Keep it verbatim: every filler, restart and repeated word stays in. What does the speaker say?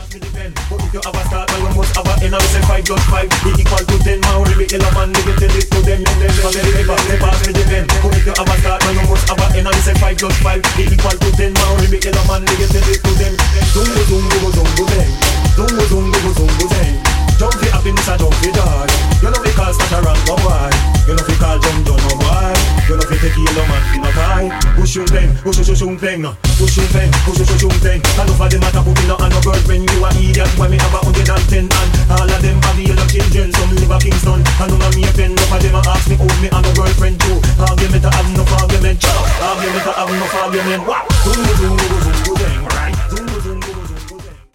pass me the pen. But if you have a start, then you must have a end. I say five plus five, is equal to ten. Man, really kill a man, nigga, tell it to them. Then them, then they pass, they pass me the pen. But if you have a start, then you must have a end. I say five plus five, is equal to ten. Man, really kill a man, nigga, tell it to them. Zungu, zungu, zungu, zeng. Zungu, zungu, zungu, zeng. Jump the happiness and jump the joy. You know we call such a rank, no why. You know we call jump, don't know why. You know we take yellow man, in a tie. Push yung pen, push yung yung pen. Push yung pen, push yung yung pen. And over the matter put in a hand of bird when you are idiot. When me have a hundred and ten and all of them have the yellow children.